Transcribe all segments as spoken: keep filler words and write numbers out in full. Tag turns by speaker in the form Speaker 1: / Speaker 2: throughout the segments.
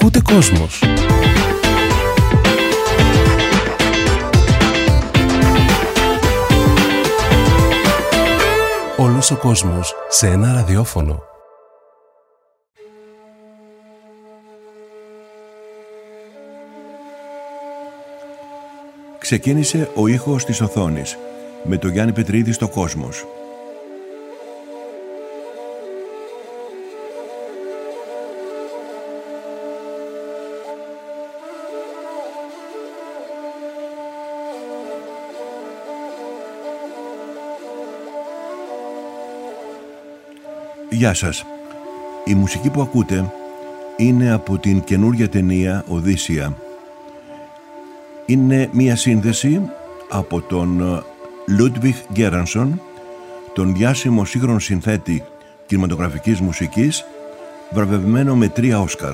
Speaker 1: Ακούτε Κόσμος. Όλος ο κόσμος σε ένα ραδιόφωνο.
Speaker 2: Ξεκίνησε ο ήχος της οθόνης με τον Γιάννη Πετρίδη στο Κόσμος. Γεια σας. Η μουσική που ακούτε είναι από την καινούργια ταινία Οδύσσεια. Είναι μία σύνδεση από τον Ludwig Göransson, τον διάσημο σύγχρονο συνθέτη κινηματογραφικής μουσικής, βραβευμένο με τρία Όσκαρ.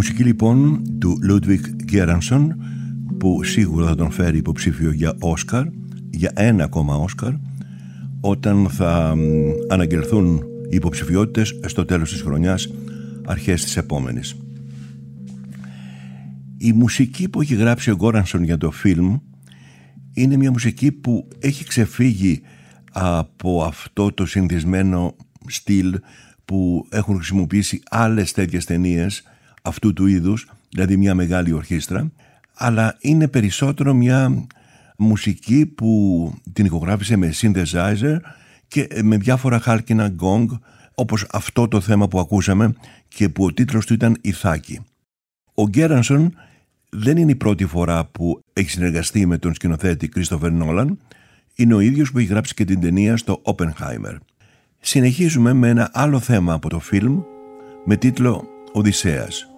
Speaker 2: μουσική λοιπόν του Ludwig Göransson, που σίγουρα θα τον φέρει υποψήφιο για Όσκαρ, για ένα ακόμα Όσκαρ, όταν θα αναγγελθούν οι υποψηφιότητες στο τέλος της χρονιάς, αρχές της επόμενης. Η μουσική που έχει γράψει ο Γκόρανσον για το φιλμ είναι μια μουσική που έχει ξεφύγει από αυτό το συνηθισμένο στυλ που έχουν χρησιμοποιήσει άλλες τέτοιες ταινίες αυτού του είδους, δηλαδή μια μεγάλη ορχήστρα, αλλά είναι περισσότερο μια μουσική που την ηχογράφησε με synthesizer και με διάφορα χάλκινα γκόγκ, όπως αυτό το θέμα που ακούσαμε και που ο τίτλος του ήταν «Ηθάκη». Ο Γκέρανσον δεν είναι η πρώτη φορά που έχει συνεργαστεί με τον σκηνοθέτη Κρίστοφερ Νόλαν. Είναι ο ίδιος που έχει γράψει και την ταινία στο Oppenheimer. Συνεχίζουμε με ένα άλλο θέμα από το φιλμ με τίτλο «Οδυσσέας».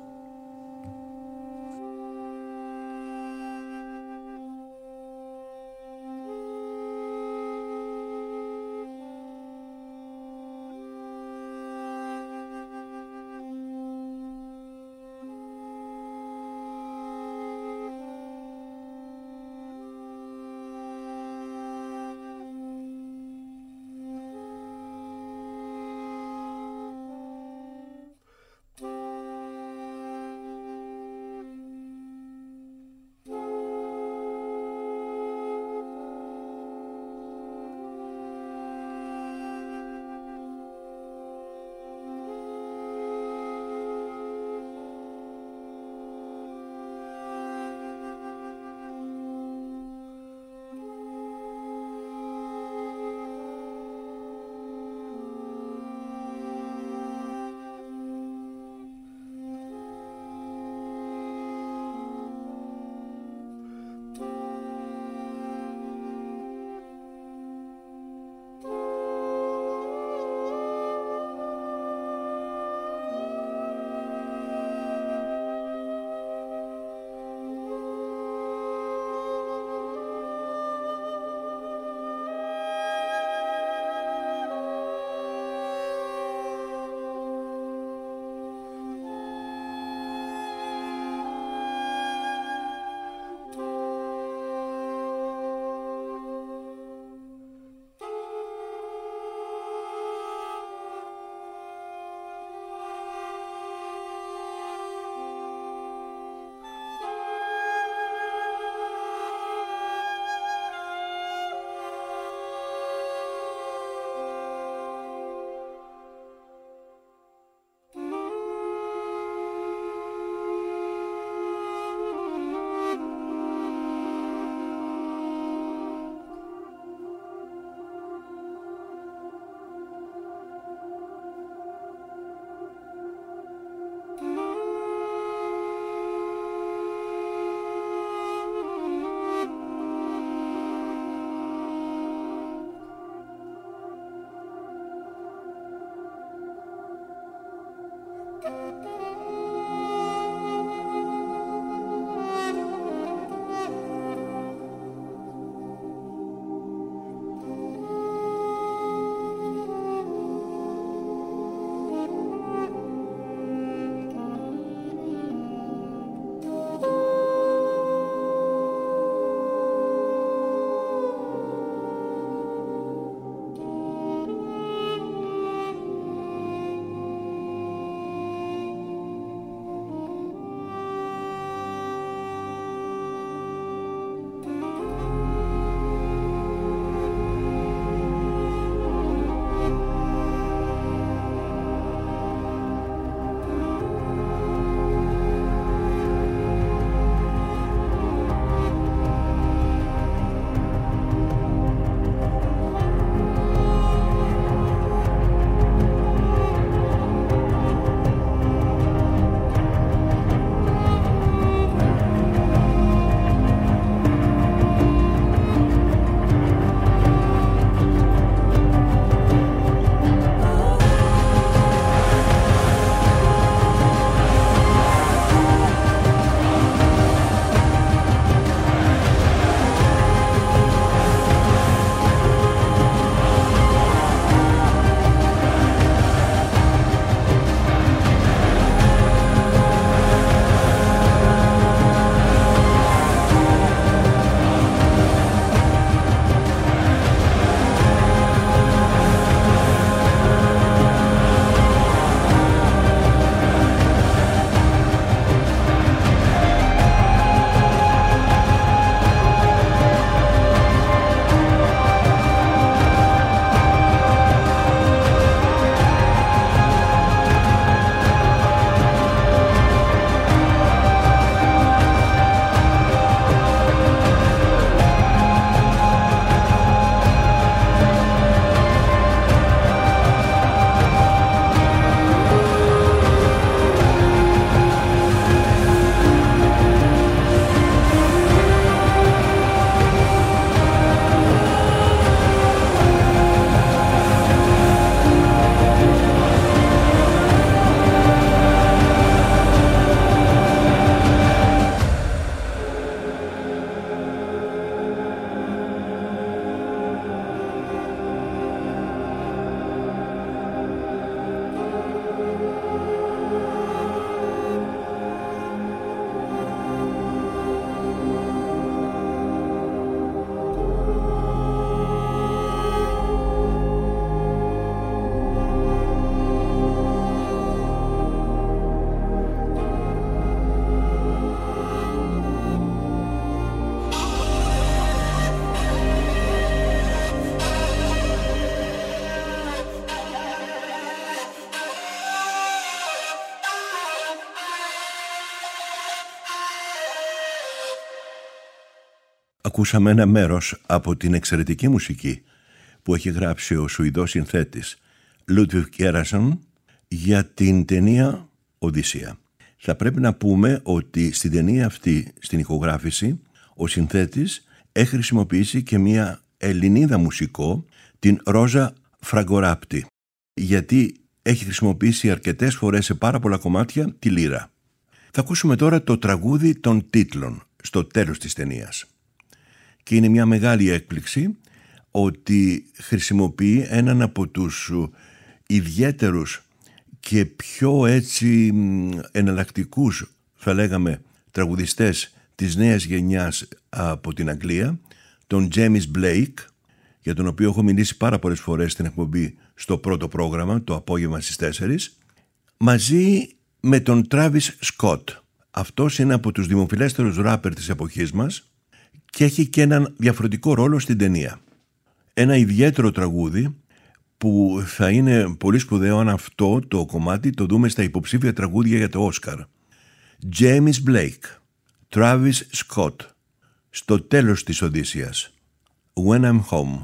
Speaker 2: Ακούσαμε ένα μέρος από την εξαιρετική μουσική που έχει γράψει ο Σουηδός συνθέτης Ludwig Göransson για την ταινία Οδύσσεια. Θα πρέπει να πούμε ότι στην ταινία αυτή, στην ηχογράφηση, ο συνθέτης έχει χρησιμοποιήσει και μια Ελληνίδα μουσικό, την Ρόζα Φραγκοράπτη, γιατί έχει χρησιμοποιήσει αρκετές φορές σε πάρα πολλά κομμάτια τη λύρα. Θα ακούσουμε τώρα το τραγούδι των τίτλων στο τέλος της ταινίας. Και είναι μια μεγάλη έκπληξη ότι χρησιμοποιεί έναν από τους ιδιαίτερους και πιο έτσι εναλλακτικούς, θα λέγαμε, τραγουδιστές της νέας γενιάς από την Αγγλία, τον James Blake, για τον οποίο έχω μιλήσει πάρα πολλές φορές στην εκπομπή στο πρώτο πρόγραμμα, το απόγευμα στις τέσσερις, μαζί με τον Travis Scott. Αυτός είναι από τους δημοφιλέστερους ράπερ της εποχής μας και έχει και έναν διαφορετικό ρόλο στην ταινία. Ένα ιδιαίτερο τραγούδι που θα είναι πολύ σπουδαίο αν αυτό το κομμάτι το δούμε στα υποψήφια τραγούδια για το Όσκαρ. James Blake, Travis Scott, στο τέλος της Οδύσσειας, When I'm Home.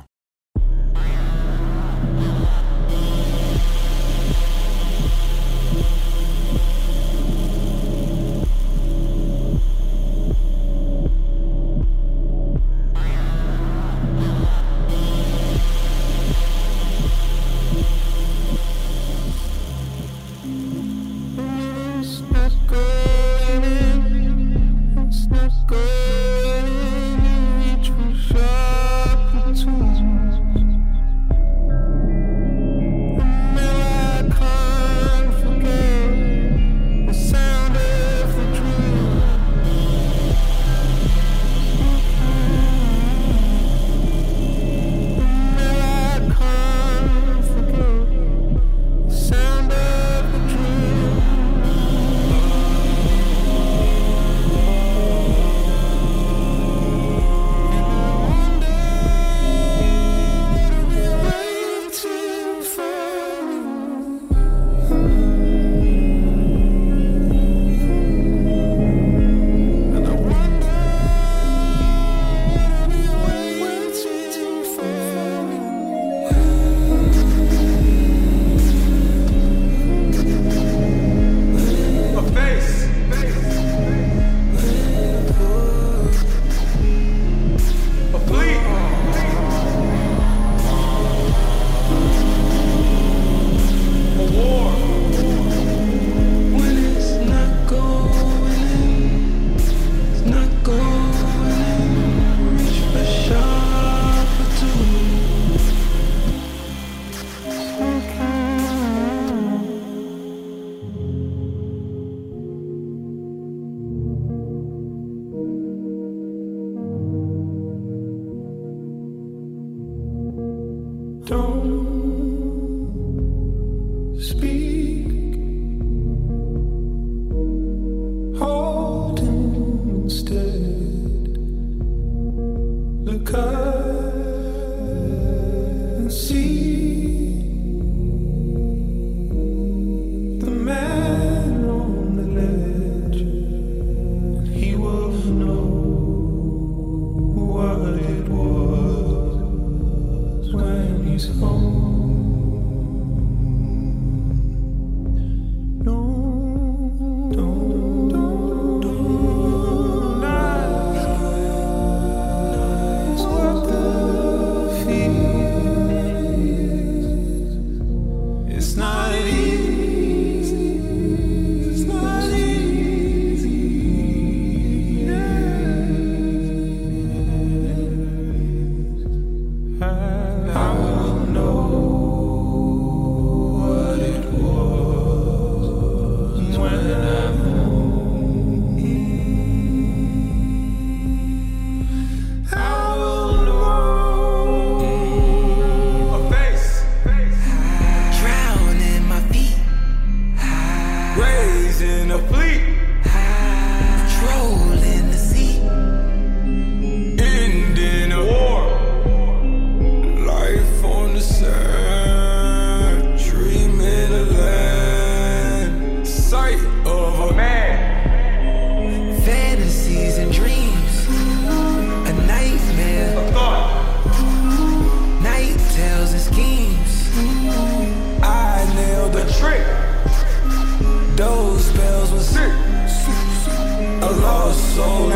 Speaker 3: soul.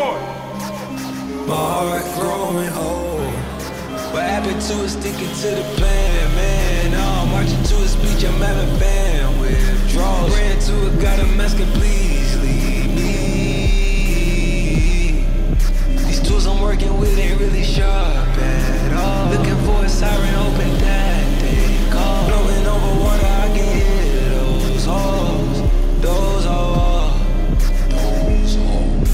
Speaker 3: My heart growing old. What happened to it? Sticking to the plan, man. Now I'm marching to a speech. I'm having fan withdrawals. Ran to it, got a mask and please leave me. These tools I'm working with ain't really sharp at all. Looking for a siren, hoping that they call. Blowing over water, I can hear those holes. Those holes. Those holes.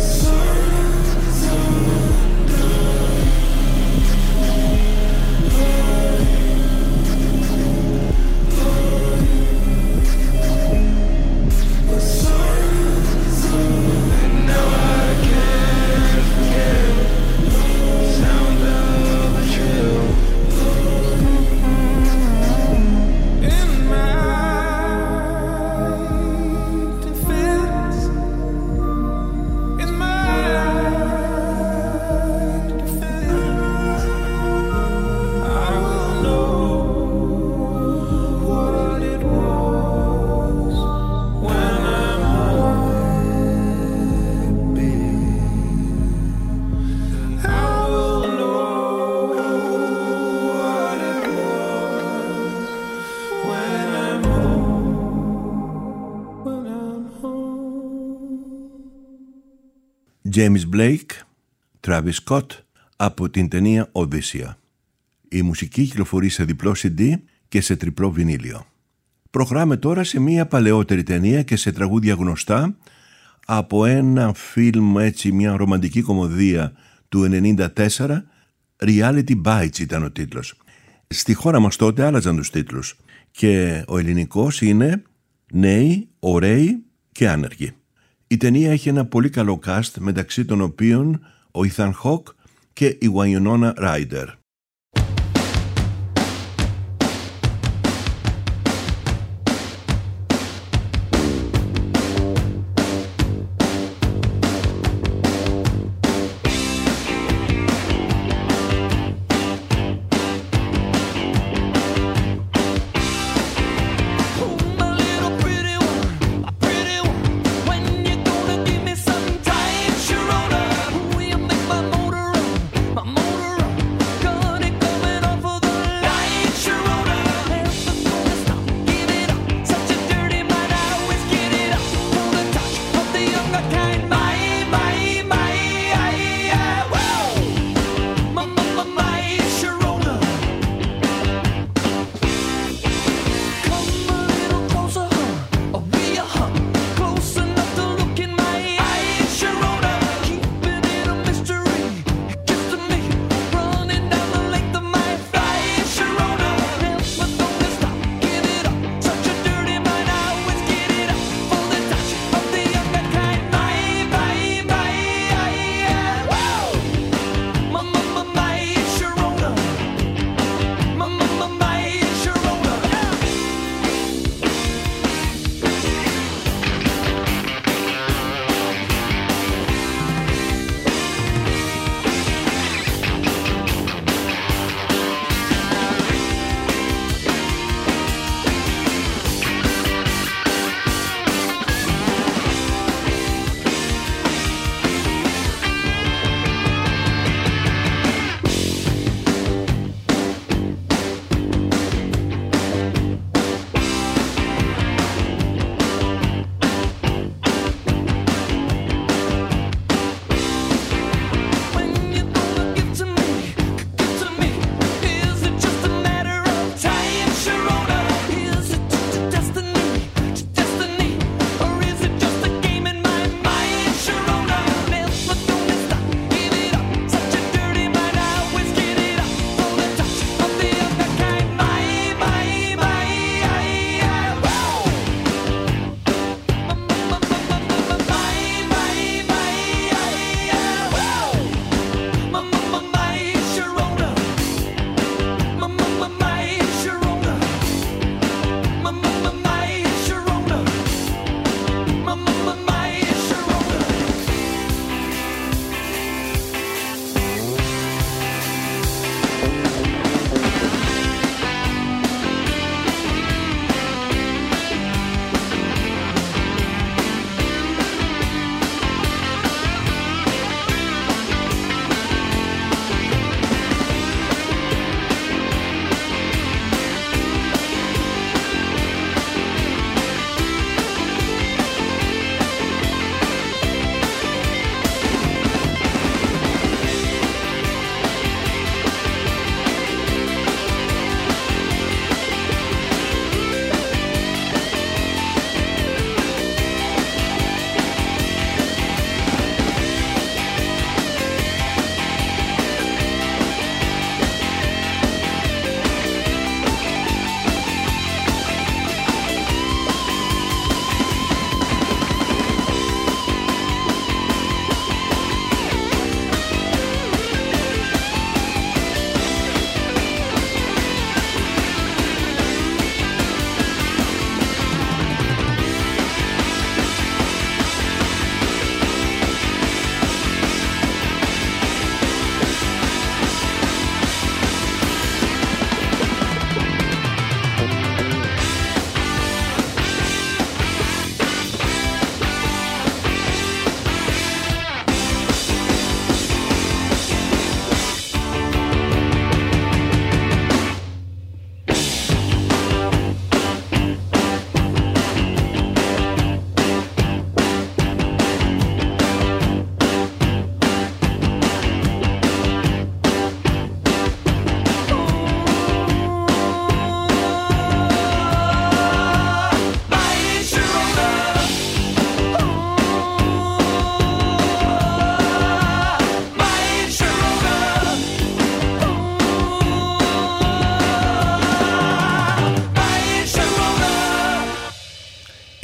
Speaker 2: James Blake, Travis Scott, από την ταινία Οδύσσεια. Η μουσική κυκλοφορεί σε διπλό σι ντι και σε τριπλό βινίλιο. Προχωράμε τώρα σε μια παλαιότερη ταινία και σε τραγούδια γνωστά από ένα φιλμ, έτσι, μια ρομαντική κομμωδία του ενενήντα τέσσερα, Reality Bites ήταν ο τίτλος. Στη χώρα μας τότε άλλαζαν τους τίτλους και ο ελληνικός είναι Νέοι, Ωραίοι και Άνεργοι. Η ταινία έχει ένα πολύ καλό cast, μεταξύ των οποίων ο Ethan Hawke και η Winona Ryder.
Speaker 4: Go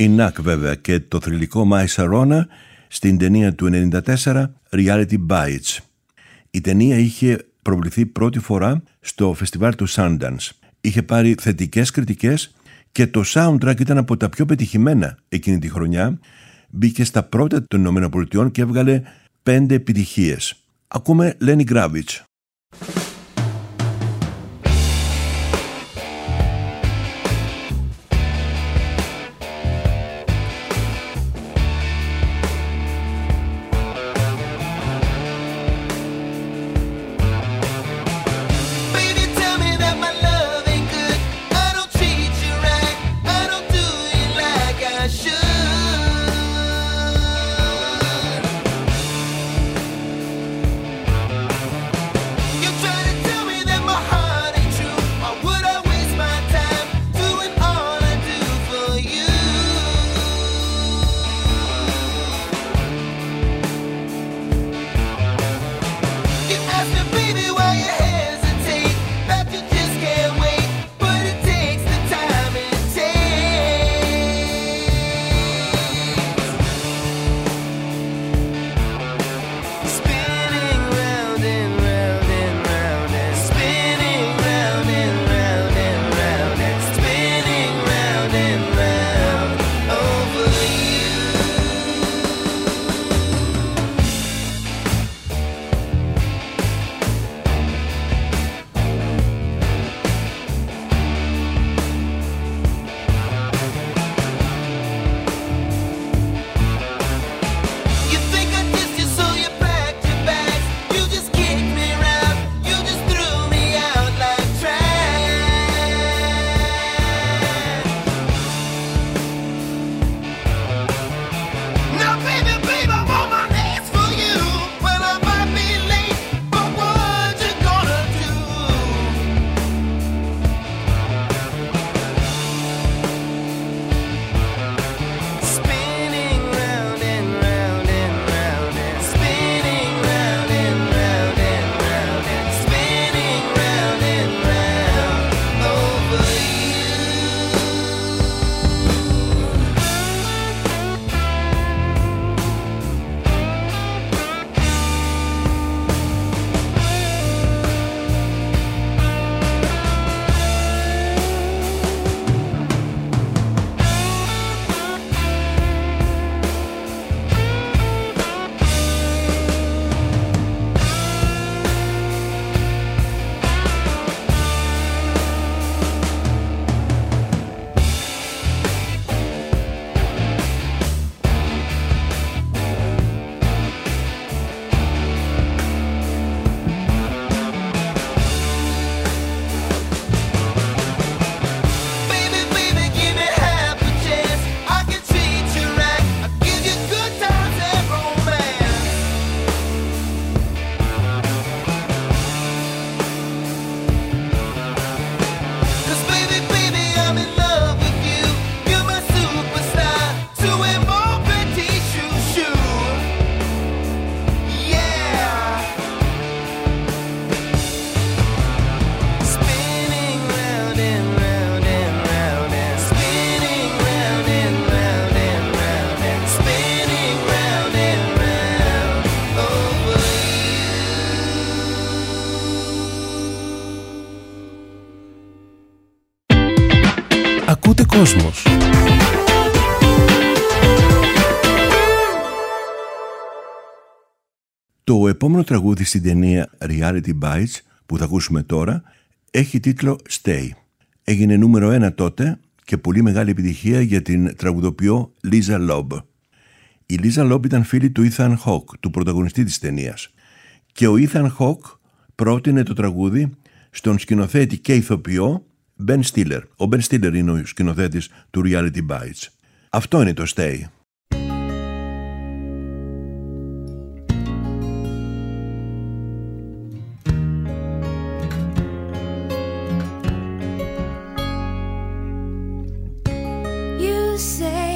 Speaker 2: Η Νακ βέβαια και το θρυλικό My Sharona στην ταινία του ενενήντα τέσσερα Reality Bites. Η ταινία είχε προβληθεί πρώτη φορά στο φεστιβάλ του Sundance. Είχε πάρει θετικές κριτικές και το soundtrack ήταν από τα πιο πετυχημένα εκείνη τη χρονιά. Μπήκε στα πρώτα των ΗΠΑ και έβγαλε πέντε επιτυχίες. Ακούμε Lenny Kravitz.
Speaker 1: Ακούτε Κόσμος.
Speaker 2: Το επόμενο τραγούδι στην ταινία Reality Bites που θα ακούσουμε τώρα έχει τίτλο Stay. Έγινε νούμερο ένα τότε και πολύ μεγάλη επιτυχία για την τραγουδοποιό Lisa Loeb. Η Lisa Loeb ήταν φίλη του Ethan Hawke, του πρωταγωνιστή της ταινίας. Και ο Ethan Hawke πρότεινε το τραγούδι στον σκηνοθέτη και ηθοποιό Ben Stiller. Ο Ben Stiller είναι ο σκηνοθέτης του Reality Bites. Αυτό είναι το Stay.
Speaker 4: You say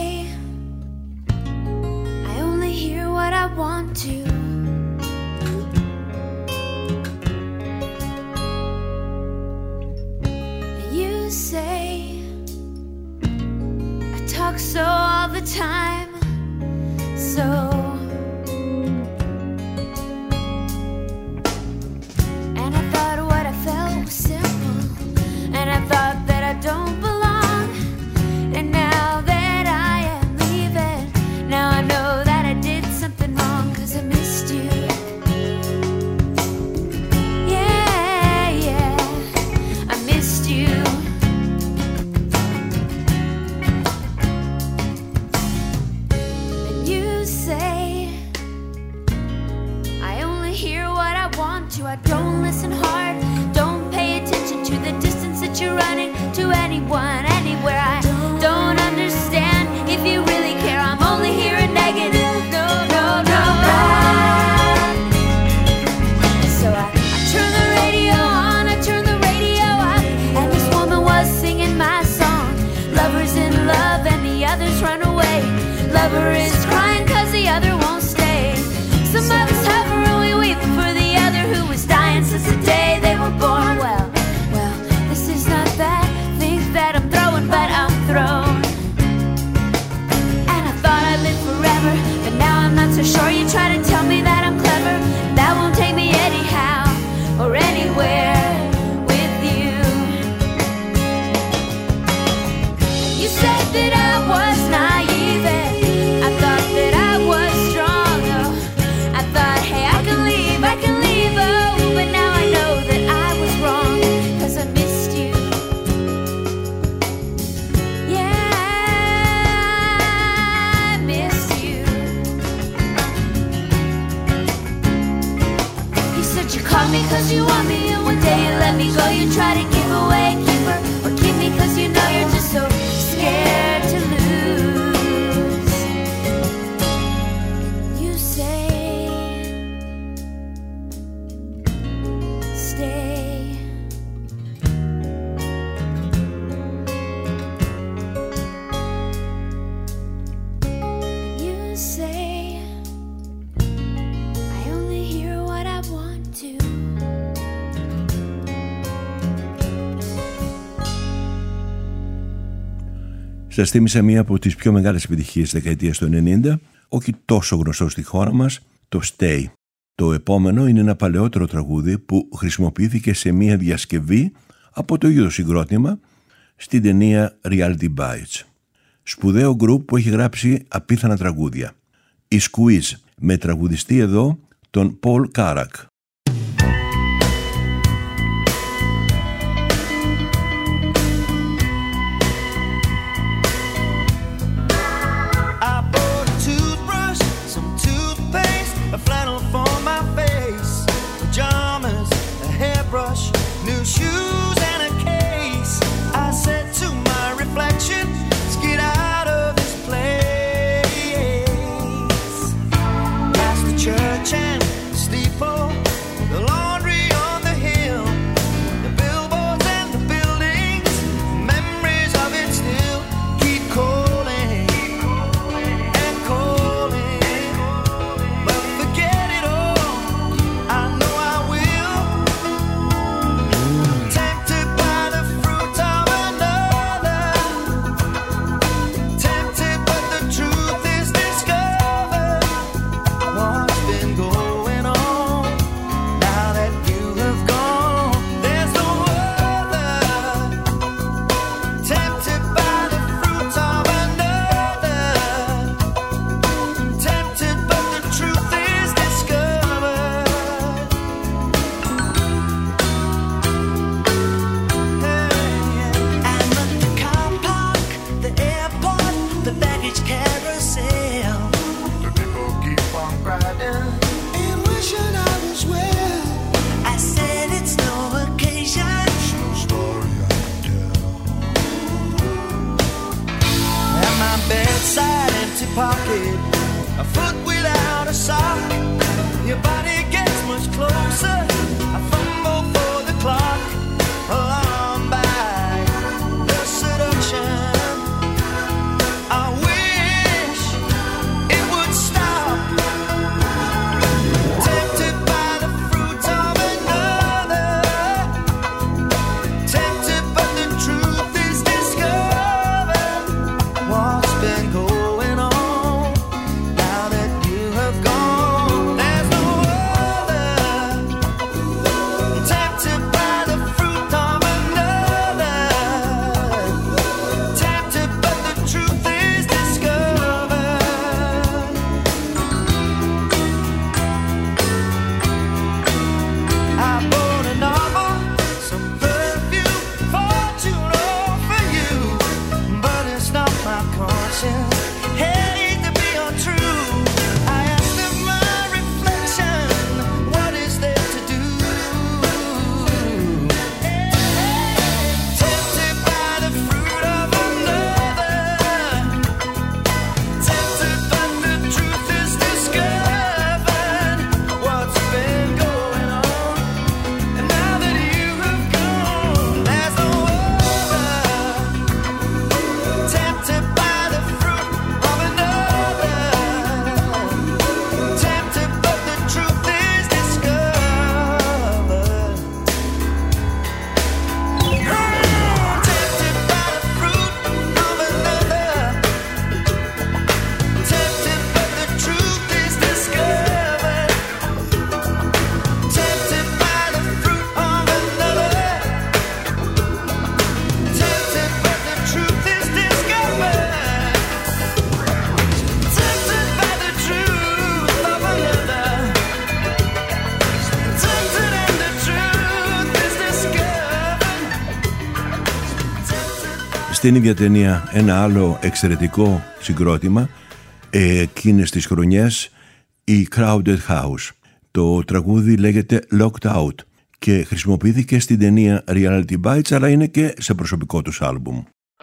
Speaker 4: I only hear what I want to. You say I talk so to. I don't listen hard, don't pay attention to the distance that you're running to anyone, anywhere. I don't understand if you really care. I'm only hearing negative. No, no, no. So I, I turn the radio on, I turn the radio up, and this woman was singing my song. Lover's in love and the others run away. Lover is crying cause the other won't stay. Some of us suffer and we weep for the other who was dying since the day they were born. Well, well, this is not that thing that I'm throwing, but I'm thrown. And I thought I'd live forever, but now I'm not so sure. You try to tell me that I'm clever, that won't take me anyhow or anywhere with you. You said that I was naive, I thought that I was strong. Oh, I thought, hey, I can leave, I can leave. Oh, but now I know that I was wrong, cause I missed you. Yeah, I missed you. You said you called me cause you want me, and one day you let me go. You try to give away a keeper or keep me cause you know you're just so scared to lose. You say, stay. You say, I only hear what I want to.
Speaker 2: Σας θύμισα μία από τις πιο μεγάλες επιτυχίες της δεκαετίας του ενενήντα, όχι τόσο γνωστό στη χώρα μας, το Stay. Το επόμενο είναι ένα παλαιότερο τραγούδι που χρησιμοποιήθηκε σε μία διασκευή από το ίδιο το συγκρότημα στην ταινία Reality Bites. Σπουδαίο γκρουπ που έχει γράψει απίθανα τραγούδια. Η Squeeze, με τραγουδιστή εδώ τον Paul Carrack.
Speaker 5: A flannel for my face, pajamas, a hairbrush, new shoes and a case. I said to my reflection, let's get out of this place. Past the church and the steeple,
Speaker 2: στην ίδια ταινία ένα άλλο εξαιρετικό συγκρότημα εκείνες τις χρονιές, η Crowded House. Το τραγούδι λέγεται Locked Out και χρησιμοποιήθηκε στην ταινία Reality Bites, αλλά είναι και σε προσωπικό τους άλμπουμ.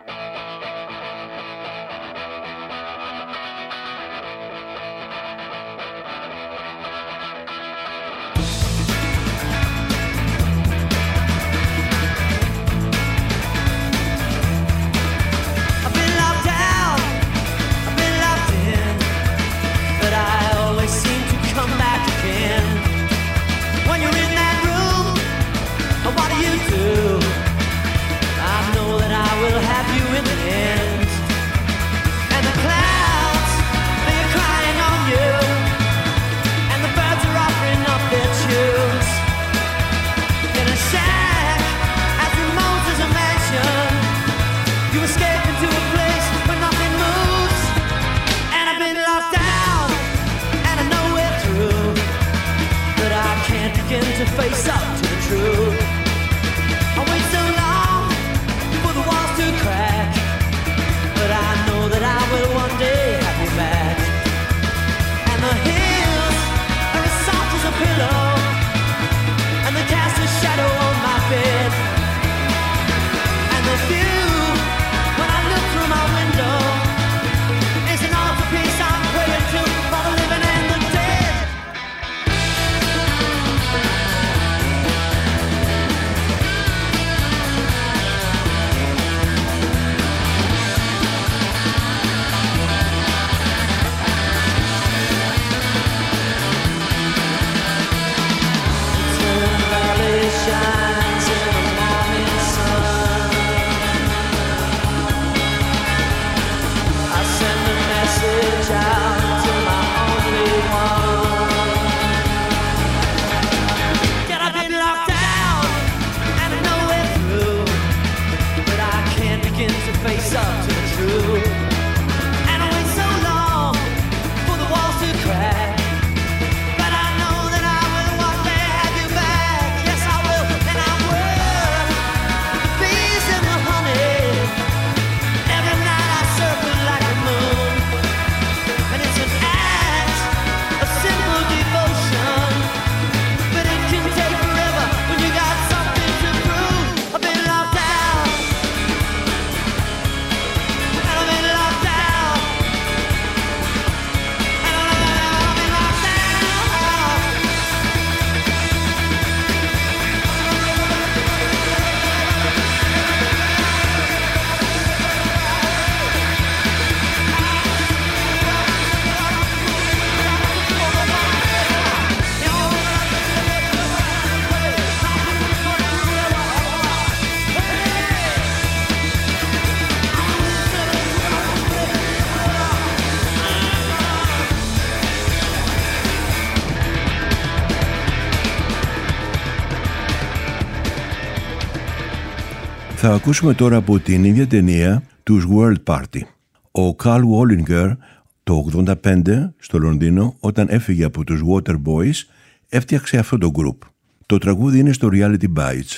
Speaker 2: Θα ακούσουμε τώρα από την ίδια ταινία τους World Party. Ο Carl Wallinger το ογδόντα πέντε στο Λονδίνο, όταν έφυγε από τους Waterboys, έφτιαξε αυτό το group. Το τραγούδι είναι στο Reality Bites.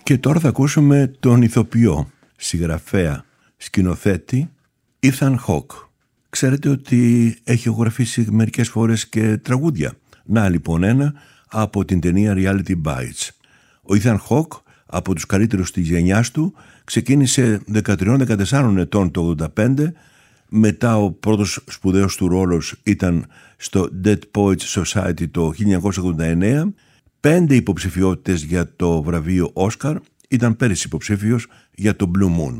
Speaker 2: Και τώρα θα ακούσουμε τον ηθοποιό, συγγραφέα, σκηνοθέτη Ethan Hawke. Ξέρετε ότι έχει ηχογραφήσει μερικές φορές και τραγούδια. Να λοιπόν ένα από την ταινία Reality Bites. Ο Ethan Hawke, από τους καλύτερους της γενιάς του, ξεκίνησε δεκατρία δεκατέσσερα ετών το ογδόντα πέντε. Μετά ο πρώτος σπουδαίος του ρόλος ήταν στο Dead Poets Society το χίλια εννιακόσια ογδόντα εννέα. Πέντε υποψηφιότητες για το βραβείο Όσκαρ. Ήταν πέρυσι υποψήφιος για το Blue Moon.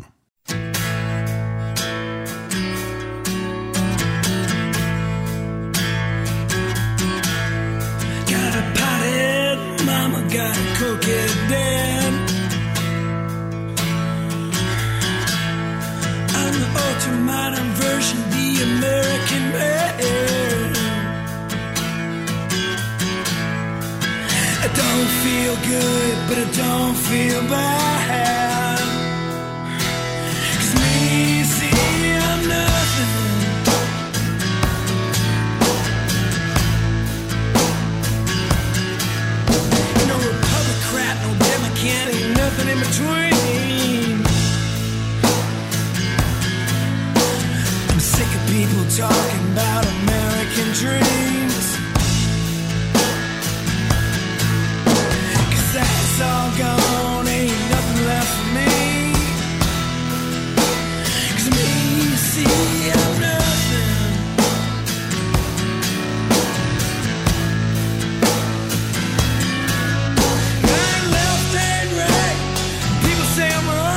Speaker 3: Modern version, the American man. I don't feel good, but I don't feel bad. 'Cause me, see, I'm nothing. No Republican, no Democrat, ain't nothing in between. Sick of people talking about American dreams, 'cause that's all gone, ain't nothing left for me. 'Cause me, you see, I'm nothing. I'm left and right, people say I'm wrong.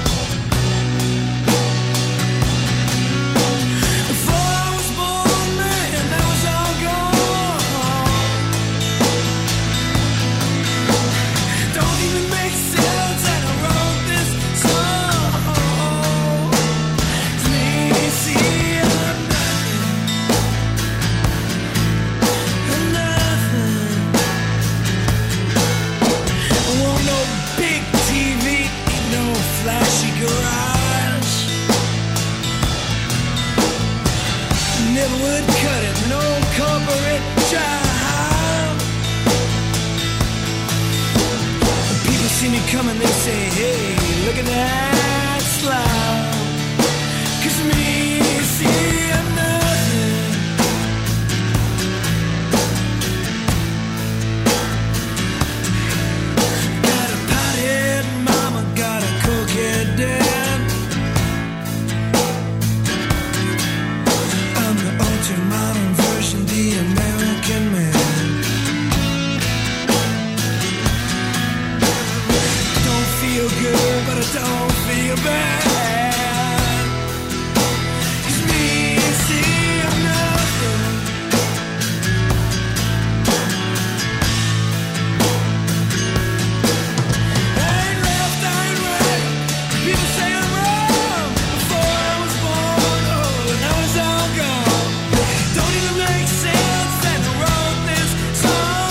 Speaker 3: Coming, they say, hey, look at that slide. 'Cause me, see, I'm nothing. Got a pothead mama, got a cokehead dad. I'm the ultra modern version, the American man. Feel good, but I don't feel bad. 'Cause me, see, I'm nothing. I ain't left, I ain't right. People say I'm wrong. Before I was born, oh, now it's all gone. Don't even make sense that I wrote this song.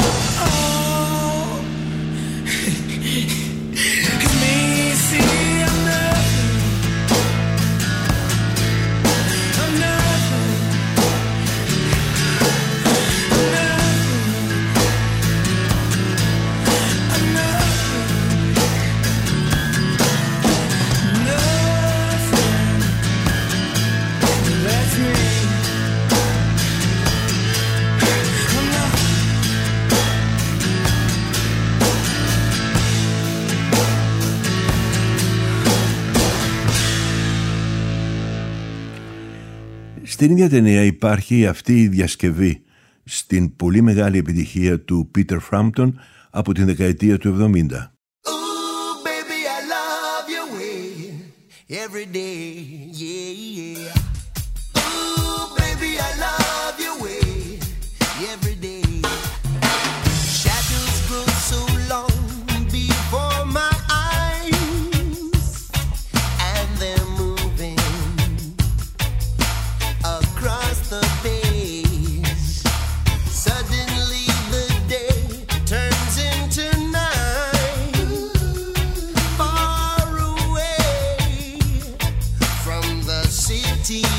Speaker 2: Στην ίδια ταινία υπάρχει αυτή η διασκευή στην πολύ μεγάλη επιτυχία του Peter Frampton από την δεκαετία του εβδομήντα.
Speaker 5: Ooh, baby, I love your way every day, yeah, yeah. Ooh, baby, I love your way every day. Shadows grow so long before my eyes, and they're moving across the page. Suddenly the day turns into night, far away from the city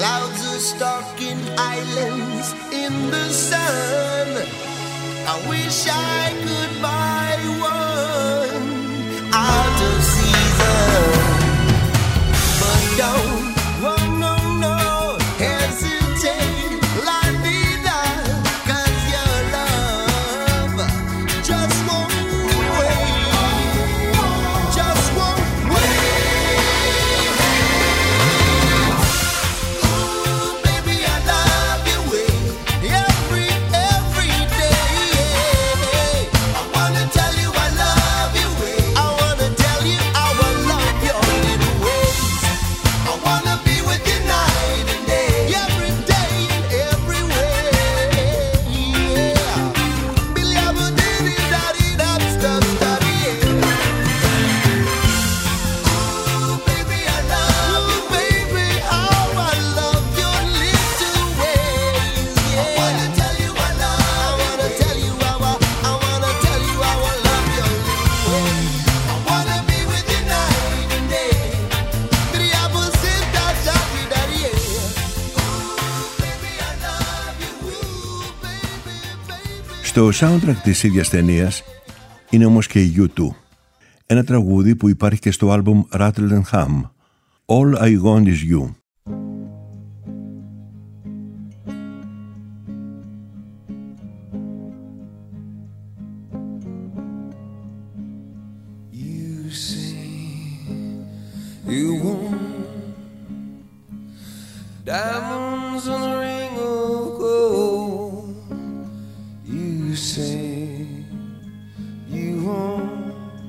Speaker 5: Clouds are stalking islands in the sun. I wish I could buy one out of season. But don't, oh no, no, hesitate, la vida, 'cause your love just won't wait, just won't wait. Ooh, baby, I love you way, every, every day. I wanna tell you I love you way, I wanna tell you how I love your little ways. I wanna be with you night and day, every day and every way. Yeah. Billy Abba did it, daddy, that's the study. Ooh, baby, I love you, baby, how I love your little ways. Yeah. I wanna tell you I love, I wanna tell you how I, I wanna tell you how I love your little ways. I wanna be with you night and day. Billy Abba said that, daddy, daddy, yeah. Ooh, baby, I love you, ooh, baby, baby.
Speaker 2: Στο soundtrack της ίδιας ταινίας είναι όμως και η γιου τού. Ένα τραγούδι που υπάρχει και στο άλμπουμ Rattle and Hum, All I Want Is You.
Speaker 3: You say you want diamonds on a ring of gold. You say you want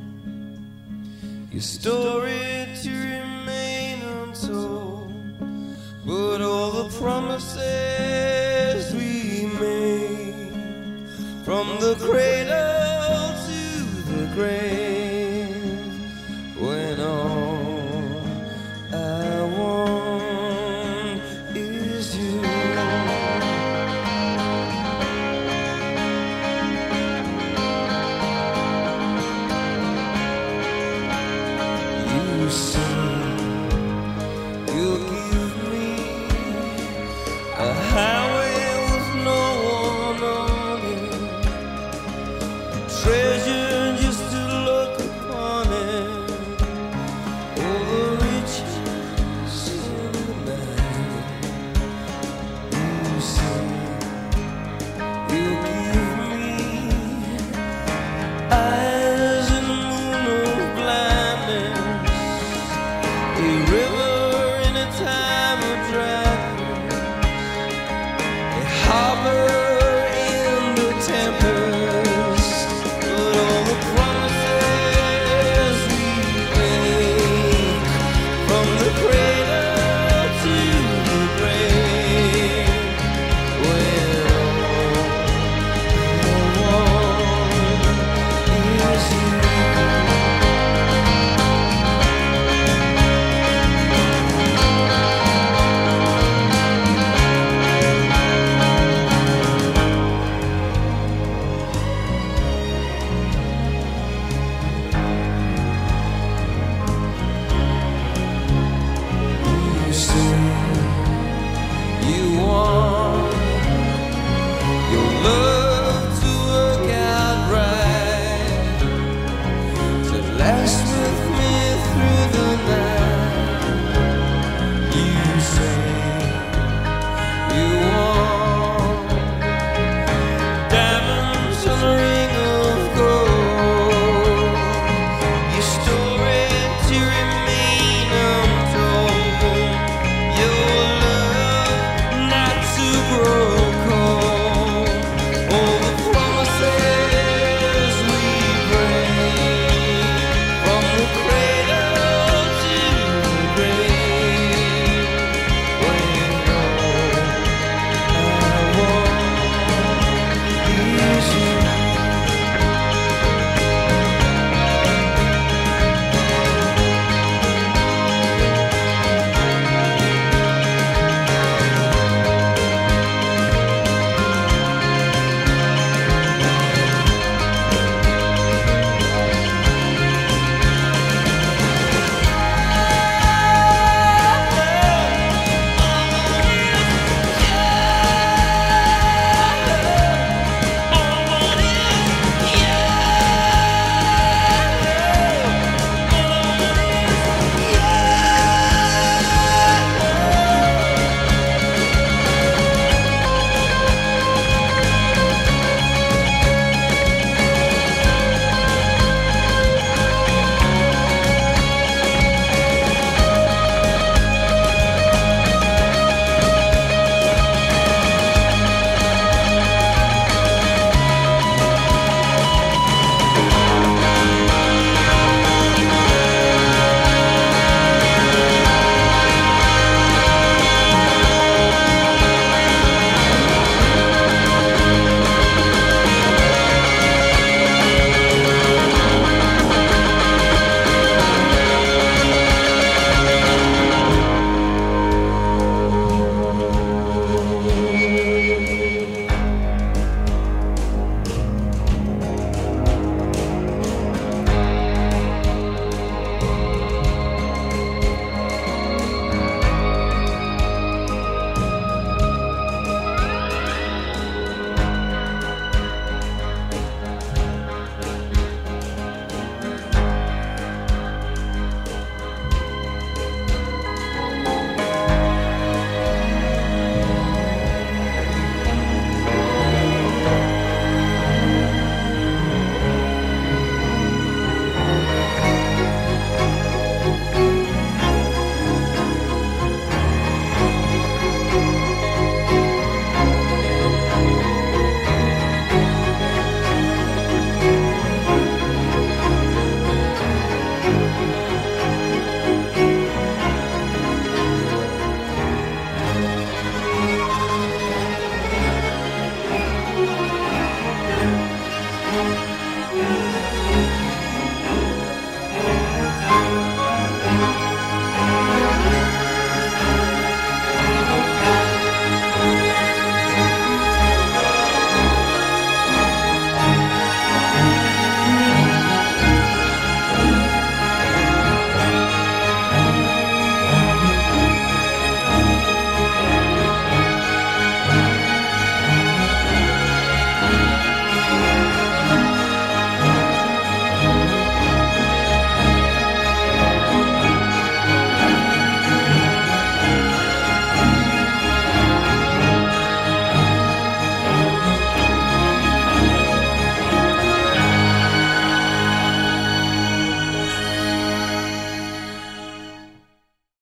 Speaker 3: your story to remain untold, but all the promises we made from the cradle to the grave, when all I want is you. You say